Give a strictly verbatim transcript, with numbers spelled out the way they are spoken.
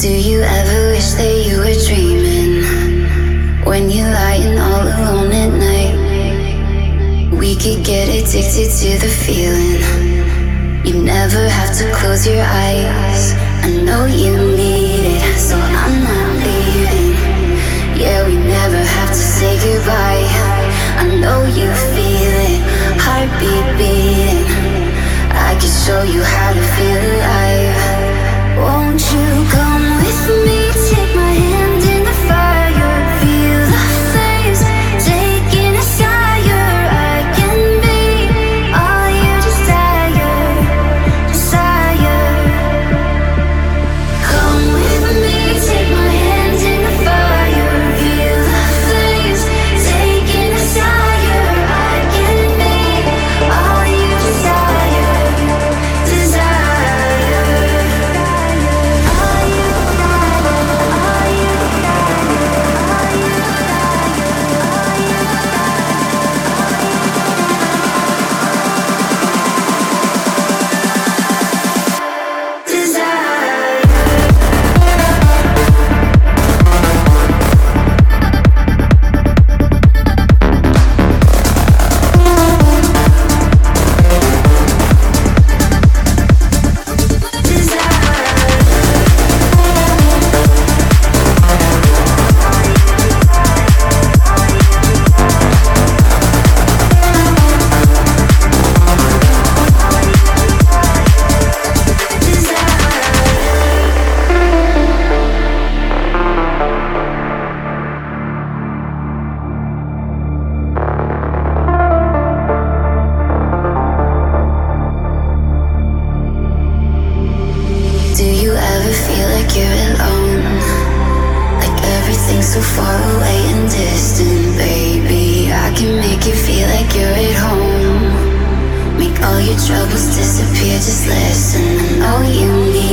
Do you ever wish that you were dreaming? When you're lying all alone at night, we could get addicted to the feeling. You never have to close your eyes. I know you need it, so I'm not leaving. Yeah, we never have to say goodbye. I know you feel it, heartbeat beating. I can show you how to feel alive. Won't you come with me? Take my hand in the fire, feel the flames taking us higher. I can be all you desire, desire. Come with me, take my hand in the fire, feel the flames taking us higher. I can be all you desire, desire. Do you ever feel like you're alone? Like everything's so far away and distant, baby. I can make you feel like you're at home. Make all your troubles disappear, just listen. I know you need